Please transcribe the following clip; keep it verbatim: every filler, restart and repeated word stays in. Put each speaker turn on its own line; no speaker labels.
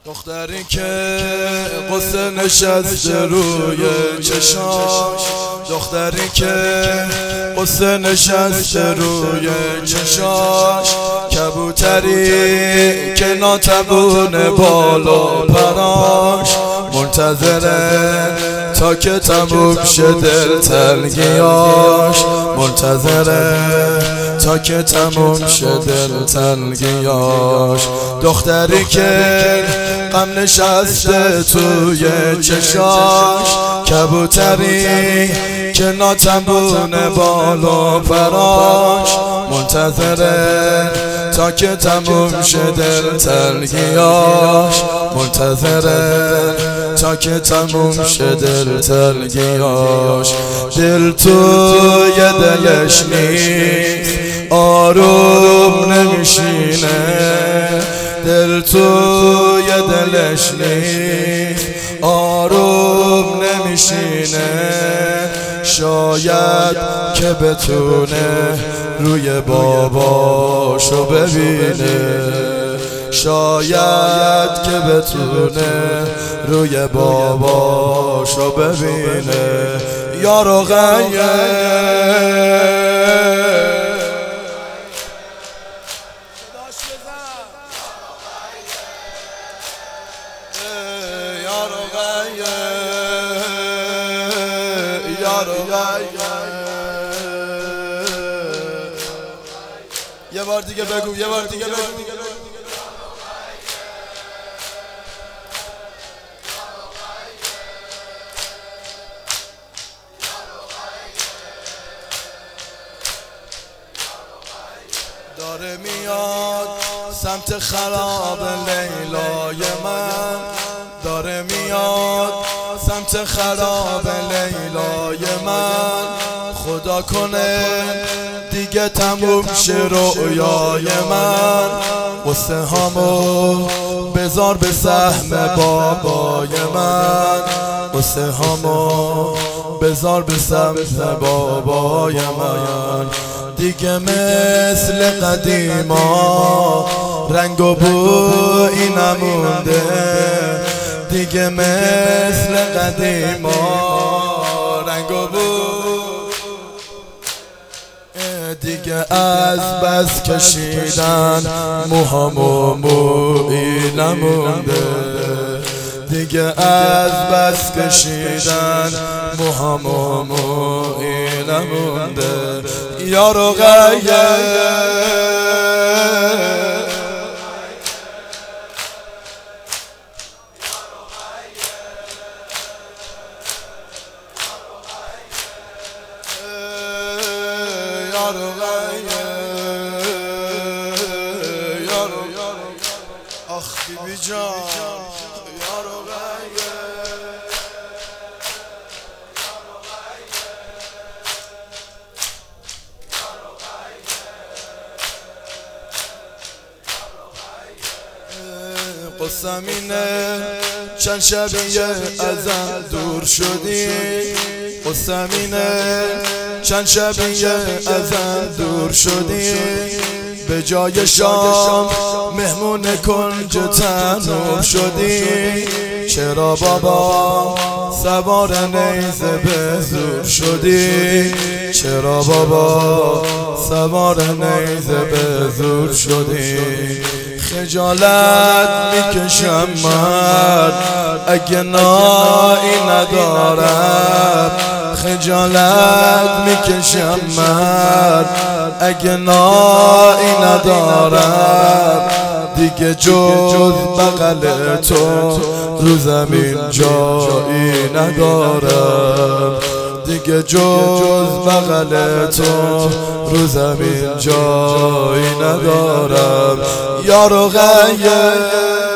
دختری که قصه نشسته روی چشاش، دختری که قصه نشسته روی چشاش، کبوتری که ناتبونه بالا پراش، منتظره تا که تموم شه دلتنگیاش، منتظره تا که تموم شه دلتنگیاش. دختری که غم نشسته توی چشاش، کبوتری که ناتبونه بالا پراش، منتظره تا که تموم شه دلتنگیاش، منتظره تا که تموم شه دلتنگیاش. دل توی دلش نیست، آروم نمیشینه، دل توی دلش نیست، آروم نمیشینه. شاید که بتونه روی باباشو ببینه، شاید که بتونه روی باباشو ببینه. یارو غیه یه بار دیگه بگو، یه بار دیگه بگو. داره میاد سمت خراب لیلای من، داره میاد سمت خراب لیلای من. خدا کنه دیگه تموم شه رویای من، قصه هامو بذار به سهم بابای من، قصه هامو بذار به سهم بابای من. دیگه مثل قدیما رنگ و بویی نمونده، دیگه مثل قدیما رنگ و بو، دیگه از بس کشیدن موهامو مویی نمونده، دیگه از بس کشیدن موهامو مویی نمونده. یارو غیه آخ بیبی جان، یارو غیه قصم اینه چند شبیه ازم دور شدی، قصم اینه چند شبیه ازم دور شدی. به جای شام مهمون کنج تنور شدی، چرا بابا سوار نیزه به زور شدی، چرا بابا سوار نیزه به زور شدی. خجالت میکشم من اگه نایی ندارم، خجالت میکشم من اگه نایی ندارم. دیگه جز بغل تو رو زمین جایی ندارم، دیگه جز بغل تو رو زمین جایی ندارم. یارو غیه